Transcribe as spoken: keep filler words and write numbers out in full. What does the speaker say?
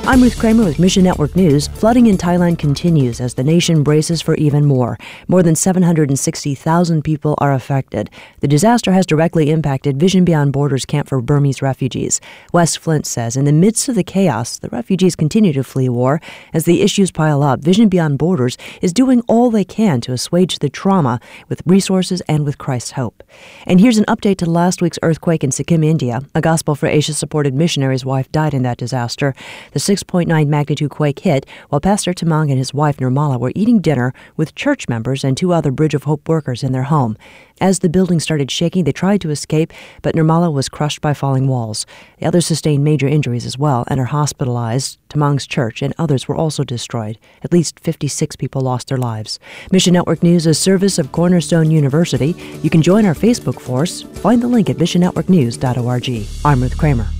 I'm Ruth Kramer with Mission Network News. Flooding in Thailand continues as the nation braces for even more. More than seven hundred sixty thousand people are affected. The disaster has directly impacted Vision Beyond Borders camp for Burmese refugees. Wes Flint says in the midst of the chaos, the refugees continue to flee war. As the issues pile up, Vision Beyond Borders is doing all they can to assuage the trauma with resources and with Christ's hope. And here's an update to last week's earthquake in Sikkim, India. A Gospel for Asia-supported missionary's wife died in that disaster. The six point nine magnitude quake hit while Pastor Tamang and his wife Nirmala were eating dinner with church members and two other Bridge of Hope workers in their home. As the building started shaking, they tried to escape, but Nirmala was crushed by falling walls. The others sustained major injuries as well and are hospitalized. Tamang's church and others were also destroyed. At least fifty-six people lost their lives. Mission Network News is a service of Cornerstone University. You can join our Facebook force. Find the link at mission network news dot org. I'm Ruth Kramer.